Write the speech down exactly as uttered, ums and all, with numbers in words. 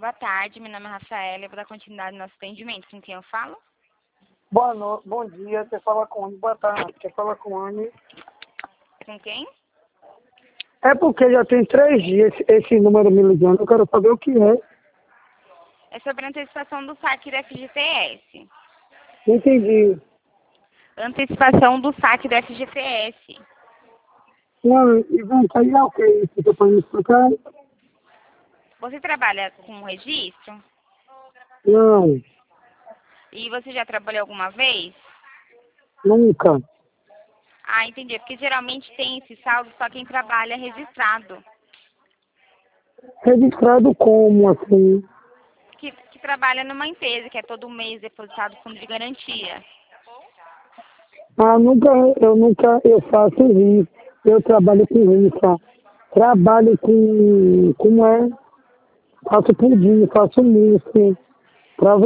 Boa tarde, meu nome é Rafaela, eu vou dar continuidade no nosso atendimento. Com quem eu falo? Boa noite, bom dia, quer falar com Anne? Boa tarde, quer falar com Anne? Com quem? É porque já tem três dias esse, esse número me ligando, eu quero saber o que é. É sobre a antecipação do saque da F G T S. Não entendi. Antecipação do saque da F G T S. Não, Ivan, aí é o que isso? Você pode me explicar? Você trabalha com registro? Não, E você já trabalhou alguma vez? nunca. Ah, entendi. Porque geralmente tem esse saldo só quem trabalha registrado. Registrado como, assim? Que, que trabalha numa empresa, que é todo mês depositado fundo de garantia. Ah, nunca, eu nunca, eu faço isso. Eu trabalho com rifa. Trabalho com, como é? Faço pudim, faço mousse. Pra